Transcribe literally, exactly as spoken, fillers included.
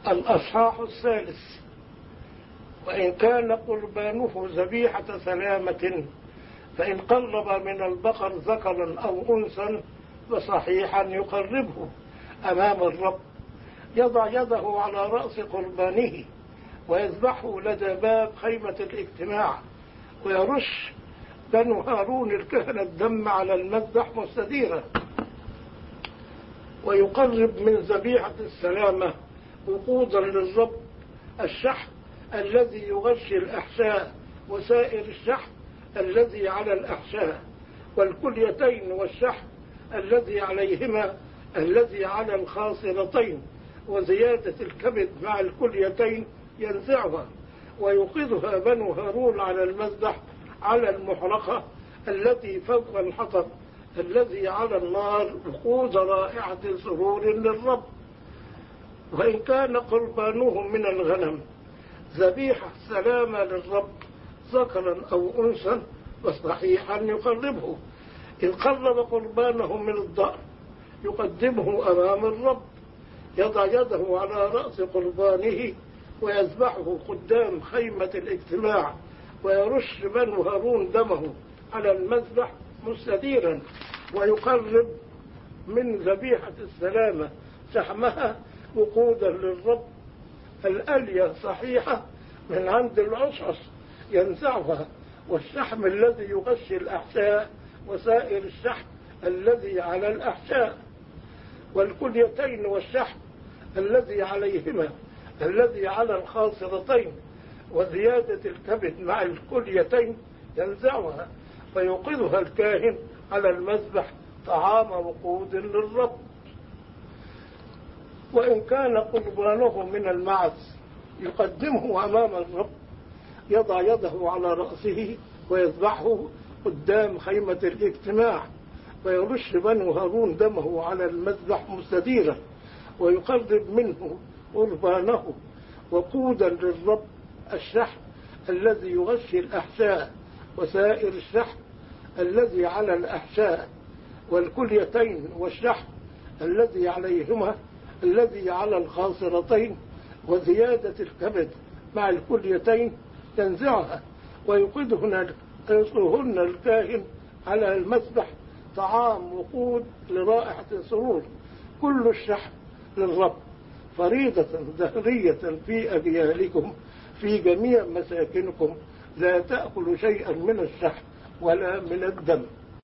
الأصحاح الثالث. وإن كان قربانه ذبيحة سلامة فإن قرب من البقر ذكرا أو أنثى فصحيحا يقربه أمام الرب، يضع يده على رأس قربانه ويذبحه لدى باب خيمة الاجتماع، ويرش بنو هارون الكهنة الدم على المذبح مستديرا، ويقرب من ذبيحة السلامة وقودا للرب الشحم الذي يغشي الأحشاء وسائر الشحم الذي على الأحشاء، والكليتين والشحم الذي عليهما الذي على الخاصرتين، وزيادة الكبد مع الكليتين ينزعها، ويوقظها بنو هارون على المذبح على المحرقة التي فوق الحطب الذي على النار وقود رائحة سرور للرب. وإن كان قربانه من الغنم ذبيحة سلامة للرب ذكرا أو أنثى فصحيحا يقربه. إن قرب قربانه من الضأن يقدمه أمام الرب، يضع يده على رأس قربانه ويذبحه قدام خيمة الاجتماع، ويرش بنو هارون دمه على المذبح مستديرا، ويقرب من ذبيحة السلامة شحمها وقودا للرب. الألية صحيحة من عند العصعص ينزعها، والشحم الذي يغشي الأحشاء وسائر الشحم الذي على الأحشاء، والكليتين والشحم الذي عليهما الذي على الخاصرتين، وزيادة الكبد مع الكليتين ينزعها، فيوقظها الكاهن على المذبح طعام وقود للرب. وإن كان قربانه من المعز يقدمه أمام الرب، يضع يده على رأسه ويذبحه قدام خيمة الاجتماع، ويرش بنو هارون دمه على المذبح مستديرا، ويقرب منه قربانه وقودا للرب الشحم الذي يغشي الأحشاء وسائر الشحم الذي على الأحشاء، والكليتين والشحم الذي عليهما الذي على الخاصرتين، وزيادة الكبد مع الكليتين تنزعها، ويوقدهن يصلهن الكاهن على المذبح طعام وقود لرائحة سرور، كل الشحم للرب فريضة دهرية في أجيالكم في جميع مساكنكم، لا تأكل شيئا من الشحم ولا من الدم.